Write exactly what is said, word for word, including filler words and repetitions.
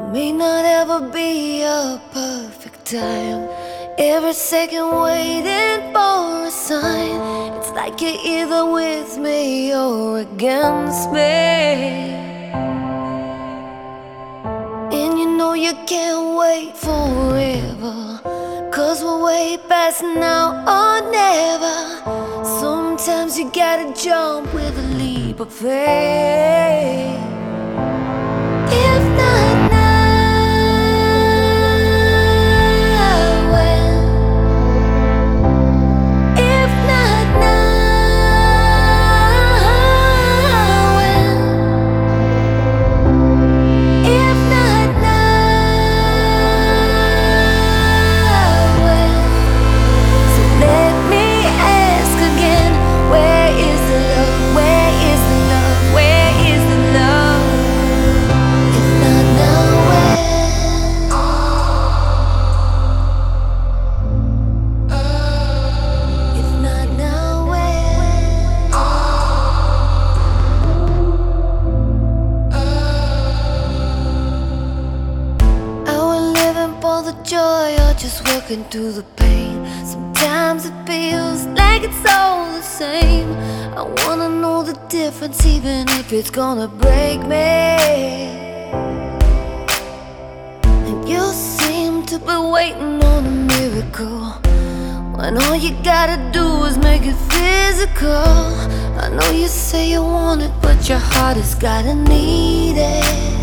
May not ever be a perfect time. Every second waiting for a sign. It's like you're either with me or against me. And you know you can't wait forever, 'cause we're way past now or never. Sometimes you gotta jump with a leap of faith. If not now, when? If not now, when? If not now, when? So let me ask again, where is the love? Where is the love? Where is the love? If not now, when? If not now, when? Are we living for the joy or just working through the pain? Sometimes it feels like it's all the same. I wanna know the difference, even if it's gonna break me. And you seem to be waiting on a miracle, when all you gotta do is make it physical. I know you say you want it, but your heart has gotta need it.